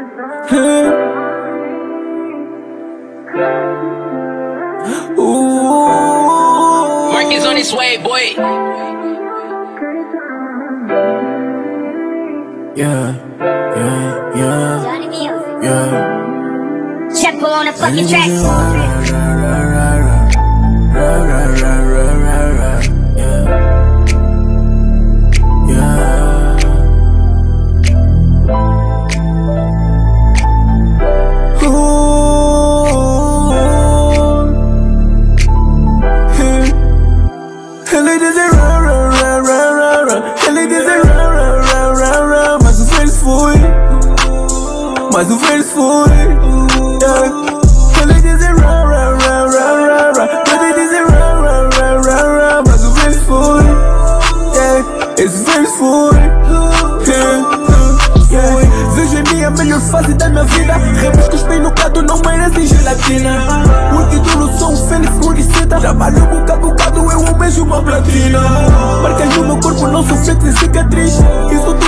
Mark is on his way, boy. Yeah. Chepo on the fucking track. Ele diz ele diz mas o verso foi, mas o verso foi. Ele diz mas o verso foi. Esse verso foi. Hoje em dia a melhor fase da minha vida. Rebus que bem no cato não merecem gelatina. O título sou um fênix com receita. Trabalho bocado, eu almejo uma platina. Marcas no meu corpo não são feitas em cicatriz. Isso